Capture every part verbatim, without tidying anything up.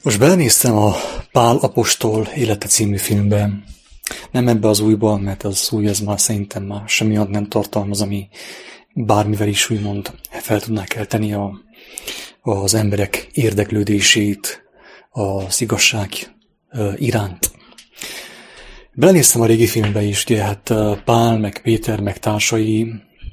Most belenéztem a Pál apostol élete című filmbe. Nem ebbe az újba, mert az új, ez már szerintem már semmiatt nem tartalmaz, ami bármivel is úgymond fel tudná kelteni a, az emberek érdeklődését az igazság iránt. Belenéztem a régi filmbe is, ugye hát Pál, meg Péter, meg társai.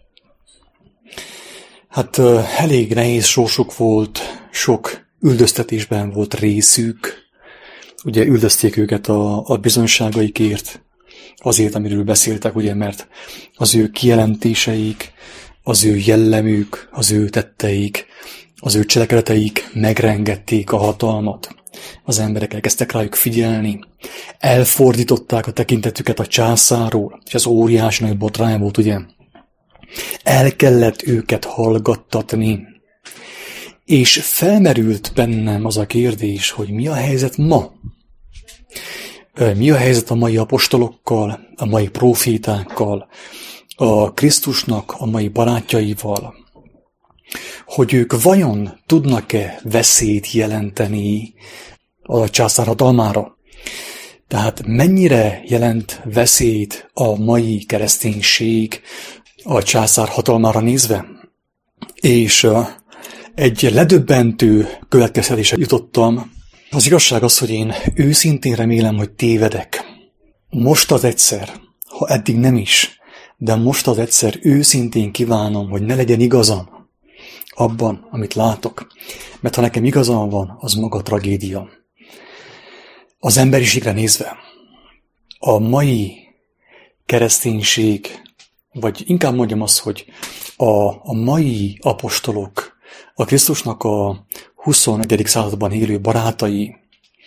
Hát elég nehéz sorsuk volt, sok üldöztetésben volt részük. Ugye üldözték őket a, a bizonyságaikért, azért, amiről beszéltek, ugye, mert az ő kijelentéseik, az ő jellemük, az ő tetteik, az ő cselekedeteik megrengették a hatalmat. Az emberek elkezdtek rájuk figyelni, elfordították a tekintetüket a császárról, és az óriási nagy botrány volt, ugye. El kellett őket hallgattatni. És felmerült bennem az a kérdés, hogy mi a helyzet ma? Mi a helyzet a mai apostolokkal, a mai profétákkal, a Krisztusnak a mai barátjaival? Hogy ők vajon tudnak-e veszélyt jelenteni a császár hatalmára? Tehát mennyire jelent veszélyt a mai kereszténység a császár hatalmára nézve? És egy ledöbbentő következtetésre jutottam. Az igazság az, hogy én őszintén remélem, hogy tévedek. Most az egyszer, ha eddig nem is, de most az egyszer őszintén kívánom, hogy ne legyen igazam abban, amit látok. Mert ha nekem igazam van, az maga tragédia. Az emberiségre nézve, a mai kereszténység, vagy inkább mondjam azt, hogy a, a mai apostolok, a Krisztusnak a huszonegyedik században élő barátai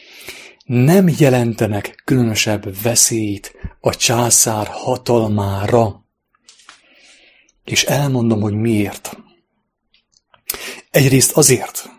nem jelentenek különösebb veszélyt a császár hatalmára. És elmondom, hogy miért. Egyrészt azért,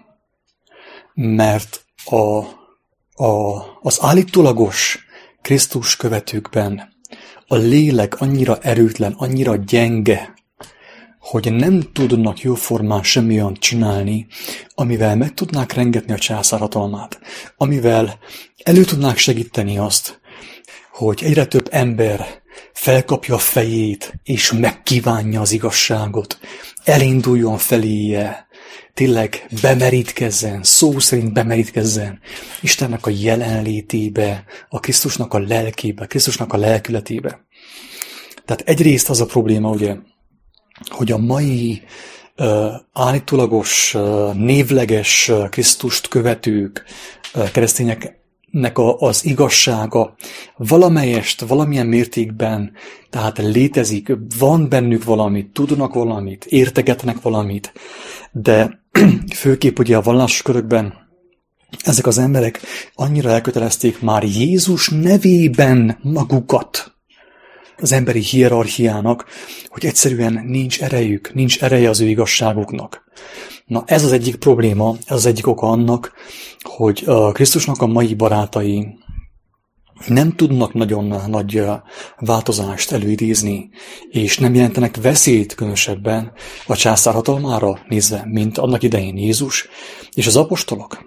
mert a, a, az állítólagos Krisztus követőkben a lélek annyira erőtlen, annyira gyenge, hogy nem tudnak jóformán semmilyen csinálni, amivel meg tudnák rengetni a császár hatalmát, amivel elő tudnák segíteni azt, hogy egyre több ember felkapja a fejét, és megkívánja az igazságot, elinduljon feléje, tényleg bemerítkezzen, szó szerint bemerítkezzen Istennek a jelenlétébe, a Krisztusnak a lelkébe, a Krisztusnak a lelkületébe. Tehát egyrészt az a probléma, ugye, hogy a mai uh, állítólagos, uh, névleges uh, Krisztust követők, uh, keresztényeknek a, az igazsága valamelyest, valamilyen mértékben, tehát létezik, van bennük valamit, tudnak valamit, értegetnek valamit, de főképp ugye a vallásos körökben ezek az emberek annyira elkötelezték már Jézus nevében magukat az emberi hierarchiának, hogy egyszerűen nincs erejük, nincs ereje az ő igazságuknak. Na ez az egyik probléma, ez az egyik oka annak, hogy a Krisztusnak a mai barátai nem tudnak nagyon nagy változást előidézni, és nem jelentenek veszélyt különösebben a császár hatalmára nézve, mint annak idején Jézus és az apostolok.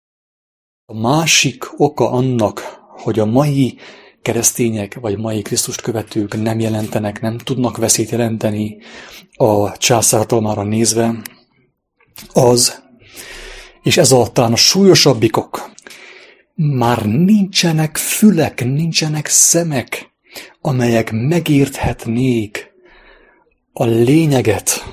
A másik oka annak, hogy a mai keresztények vagy mai Krisztust követők nem jelentenek, nem tudnak veszélyt jelenteni a császár hatalmára nézve, az, és ez a talán a súlyosabbikok, már nincsenek fülek, nincsenek szemek, amelyek megérthetnék a lényeget,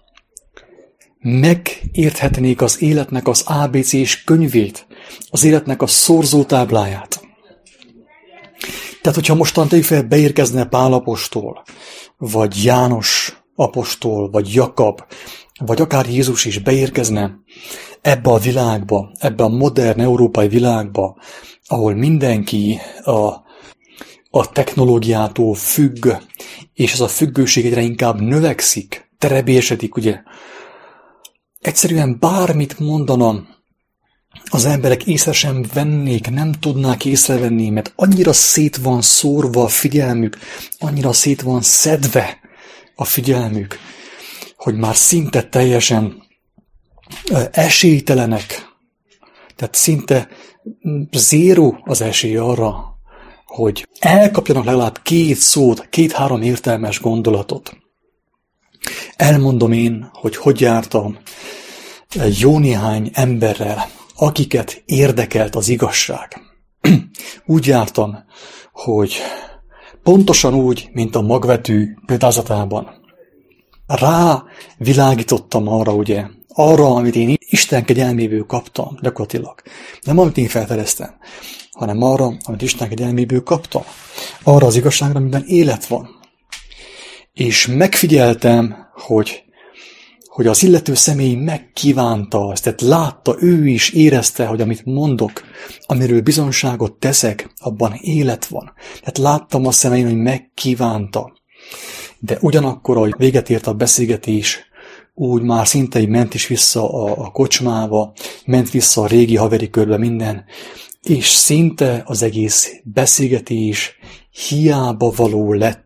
megérthetnék az életnek az á bé cés könyvét, az életnek a szorzótábláját. Tehát, hogyha mostan tegyük fel, beérkezne Pál apostol, vagy János apostol, vagy Jakab, vagy akár Jézus is beérkezne ebbe a világba, ebbe a modern európai világba, ahol mindenki a, a technológiától függ, és ez a függőség egyre inkább növekszik, terebélyesedik, ugye. Egyszerűen bármit mondanom, az emberek észre sem vennék, nem tudnák észrevenni, mert annyira szét van szórva a figyelmük, annyira szét van szedve a figyelmük, hogy már szinte teljesen esélytelenek Tehát szinte zéró az esély arra, hogy elkapjanak legalább két szót, két-három értelmes gondolatot. Elmondom én, hogy hogy jártam jó néhány emberrel, akiket érdekelt az igazság. Úgy jártam, hogy pontosan úgy, mint a magvető példázatában. Rá világítottam arra, ugye, arra, amit én Isten kegyelméből kaptam, gyakorlatilag. Nem amit én felfedeztem, hanem arra, amit Isten kegyelméből kaptam. Arra az igazságra, amiben élet van. És megfigyeltem, hogy, hogy az illető személy megkívánta ezt, tehát látta, ő is érezte, hogy amit mondok, amiről bizonságot teszek, abban élet van. Tehát láttam a szemein, hogy megkívánta. De ugyanakkor, ahogy véget ért a beszélgetés, úgy már szinte így ment is vissza a, a kocsmába, ment vissza a régi haveri körbe minden, és szinte az egész beszélgetés hiába való lett.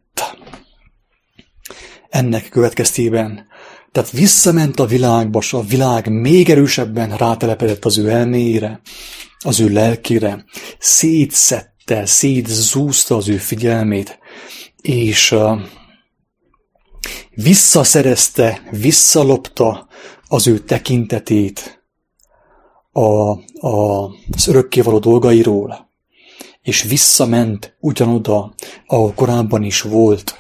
Ennek következtében, tehát visszament a világba, és a világ még erősebben rátelepedett az ő elméjére, az ő lelkére, szétszette, szétzúzta az ő figyelmét, és uh, visszaszerezte, visszalopta az ő tekintetét a, a, az örökkévaló dolgairól, és visszament ugyanoda, ahol korábban is volt.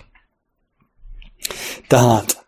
Tehát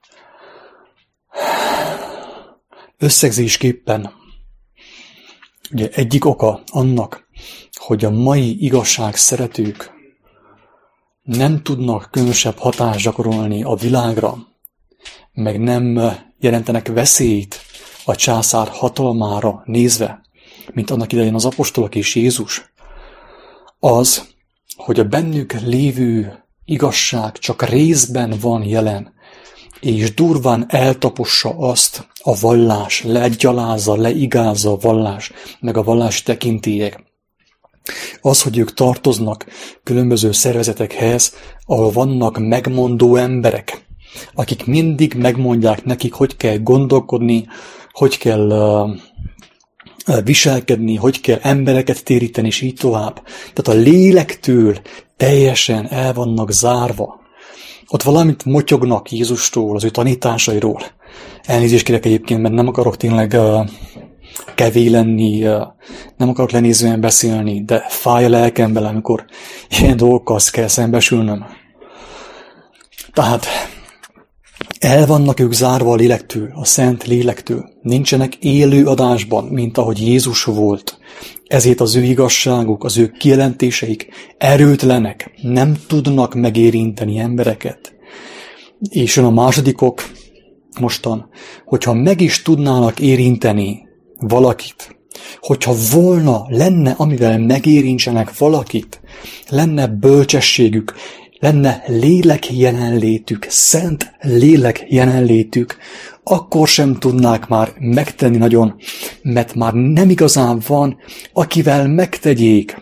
összegzésképpen ugye egyik oka annak, hogy a mai igazság szeretők nem tudnak különösebb hatást gyakorolni a világra, meg nem jelentenek veszélyt a császár hatalmára nézve, mint annak idején az apostolok és Jézus, az, hogy a bennük lévő igazság csak részben van jelen, és durván eltapossa azt a vallás, legyalázza, leigázza a vallás, meg a vallás tekintélyek. Az, hogy ők tartoznak különböző szervezetekhez, ahol vannak megmondó emberek, akik mindig megmondják nekik, hogy kell gondolkodni, hogy kell uh, viselkedni, hogy kell embereket téríteni, és így tovább. Tehát a lélektől teljesen el vannak zárva. Ott valamit motyognak Jézustól, az ő tanításairól. Elnézést kérek egyébként, mert nem akarok tényleg uh, kevé lenni, uh, nem akarok lenézően beszélni, de fáj a lelkemben, amikor ilyen dolgokkal kell szembesülnöm. Tehát el vannak ők zárva a lélektől, a szent lélektől. Nincsenek élő adásban, mint ahogy Jézus volt. Ezért az ő igazságuk, az ő kijelentéseik erőtlenek, nem tudnak megérinteni embereket. És jön a másodikok mostan, hogyha meg is tudnának érinteni valakit, hogyha volna, lenne, amivel megérintsenek valakit, lenne bölcsességük, lenne lélek jelenlétük, szent lélek jelenlétük, akkor sem tudnák már megtenni nagyon, mert már nem igazán van, akivel megtegyék.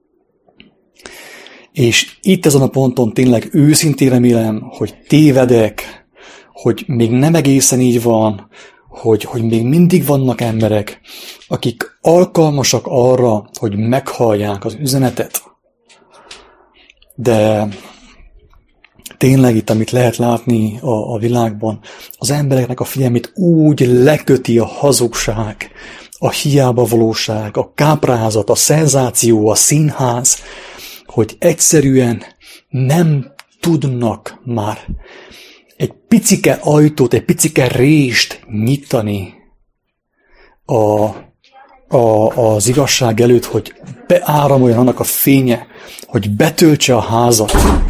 És itt ezen a ponton tényleg őszintén remélem, hogy tévedek, hogy még nem egészen így van, hogy, hogy még mindig vannak emberek, akik alkalmasak arra, hogy meghallják az üzenetet. De tényleg itt, amit lehet látni a, a világban, az embereknek a figyelmét úgy leköti a hazugság, a hiába valóság, a káprázat, a szenzáció, a színház, hogy egyszerűen nem tudnak már egy picike ajtót, egy picike rést nyitani a, a, az igazság előtt, hogy beáramoljon annak a fénye, hogy betöltse a házat,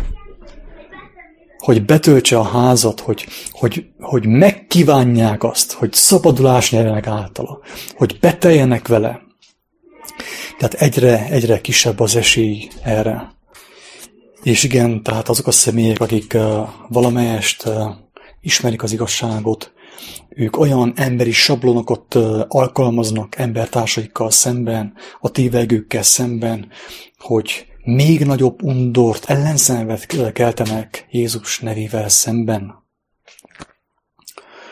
hogy betöltse a házat, hogy, hogy, hogy megkívánják azt, hogy szabadulás nyerjenek általa, hogy beteljenek vele. Tehát egyre, egyre kisebb az esély erre. És igen, tehát azok a személyek, akik uh, valamelyest uh, ismerik az igazságot, ők olyan emberi sablonokat uh, alkalmaznak embertársaikkal szemben, a tévegőkkel szemben, hogy még nagyobb undort, ellenszenvet keltenek Jézus nevével szemben.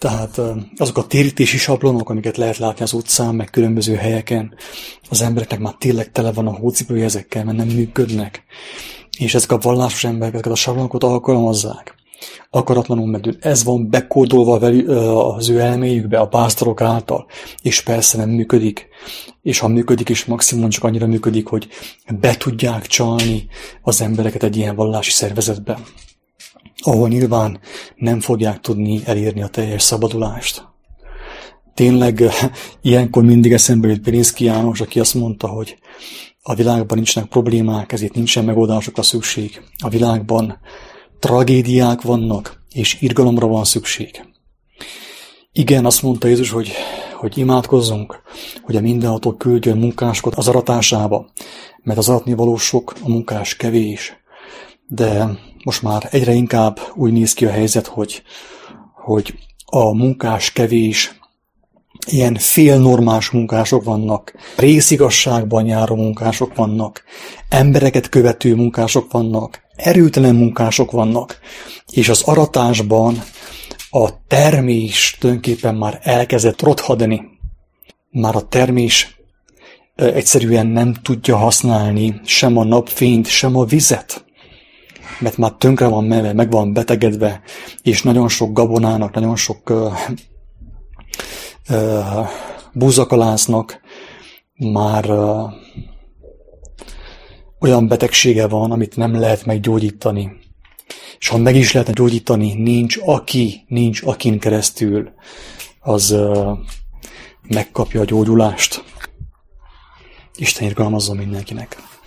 Tehát azok a térítési sablonok, amiket lehet látni az utcán, meg különböző helyeken, az embereknek már tényleg tele van a hócipője ezekkel, mert nem működnek. És ezek a vallásos emberek ezeket a sablonokat alkalmazzák. Akaratlanul, mert ez van bekódolva az ő elméjükbe, a pásztorok által, és persze nem működik. És ha működik, és maximum csak annyira működik, hogy be tudják csalni az embereket egy ilyen vallási szervezetbe, ahol nyilván nem fogják tudni elérni a teljes szabadulást. Tényleg ilyenkor mindig eszembe jut Pirinszky János, aki azt mondta, hogy a világban nincsenek problémák, ezért nincsen megoldásokra szükség. A világban tragédiák vannak, és irgalomra van szükség. Igen, azt mondta Jézus, hogy, hogy imádkozzunk, hogy a mindenható küldjön munkásokat az aratásába, mert az aratnivaló sok, a munkás kevés. De most már egyre inkább úgy néz ki a helyzet, hogy, hogy a munkás kevés, ilyen félnormás munkások vannak, részigazságban járó munkások vannak, embereket követő munkások vannak, erőtelen munkások vannak, és az aratásban a termés tulajdonképpen már elkezdett rothadni. Már a termés egyszerűen nem tudja használni sem a napfényt, sem a vizet, mert már tönkre van menve, meg van betegedve, és nagyon sok gabonának, nagyon sok uh, uh, búzakalásznak már uh, olyan betegsége van, amit nem lehet meggyógyítani. És ha meg is lehetne gyógyítani, nincs aki, nincs akin keresztül, az uh, megkapja a gyógyulást. Isten irgalmazzon mindenkinek.